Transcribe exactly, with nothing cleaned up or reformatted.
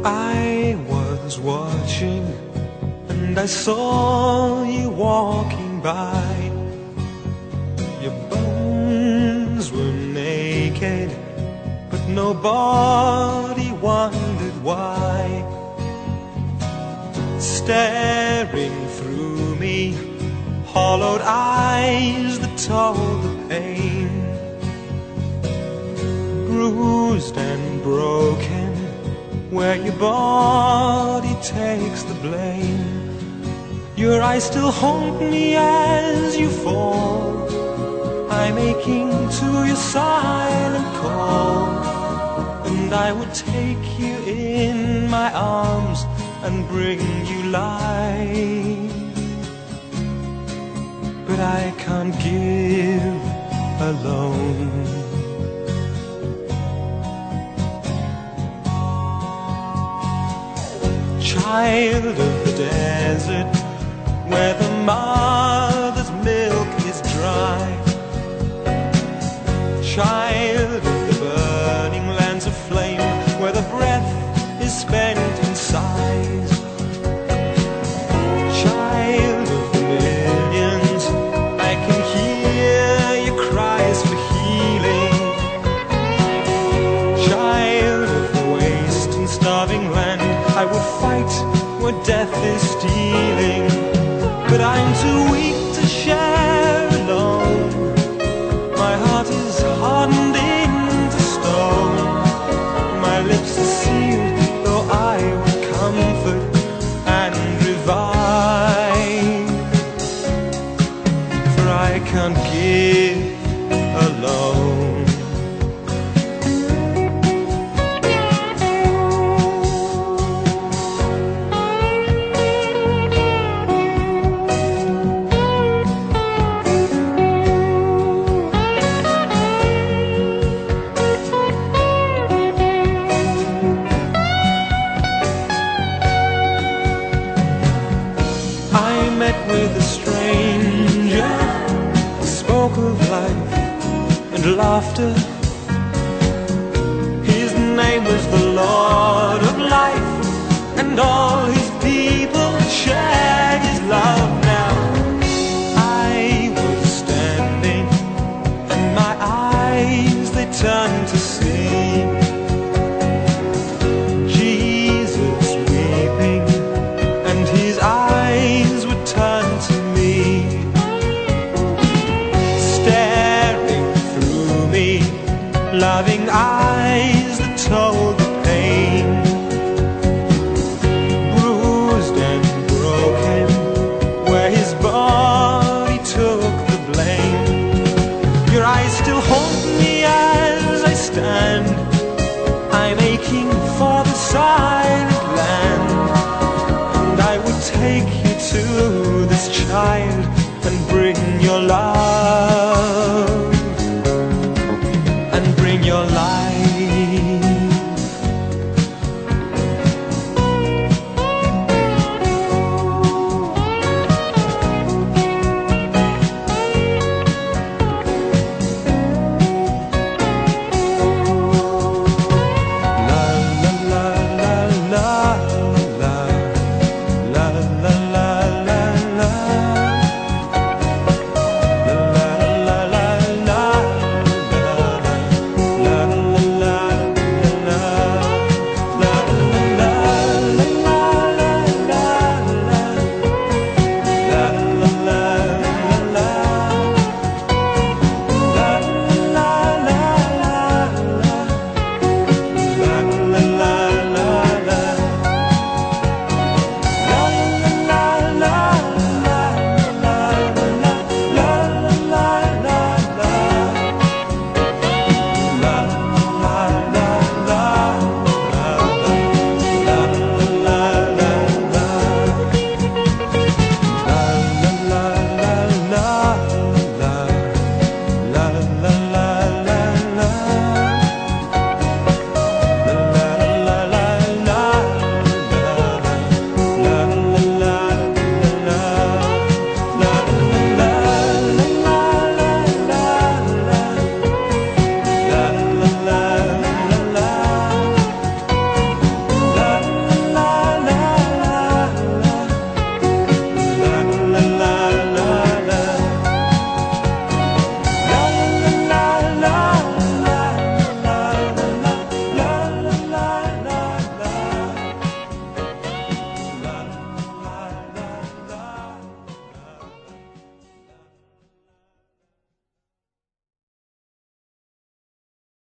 I was watching and I saw you walking by. Your bones were naked, but nobody wondered why. Staring through me, hollowed eyes that told the pain. Bruised and broken, where your body takes the blame. Your eyes still haunt me as you fall. I'm aching to your silent call, and I would take you in my arms and bring you life. But I can't give alone. Child of the desert, where the mother's milk is dry. Child of the burning lands of flame, where the breath is spent in sighs. Child of the millions, I can hear your cries for healing. Child of the waste and starving land, I would fight where death is stealing. But I'm too weak to share alone. My heart is hardened into stone. My lips are sealed, though I would comfort and revive. For I can't give alone. With a stranger, spoke of life and laughter. His name was the Lord of life, and all his people shared his love. Now I was standing, and my eyes they turned to see Jesus weeping, and his eyes would turn to me, staring through me, loving eyes that told the pain. Bruised and broken, where his body took the blame. Your eyes still haunt me as I stand. I'm aching for the silent land, and I would take you to this child and bring your life.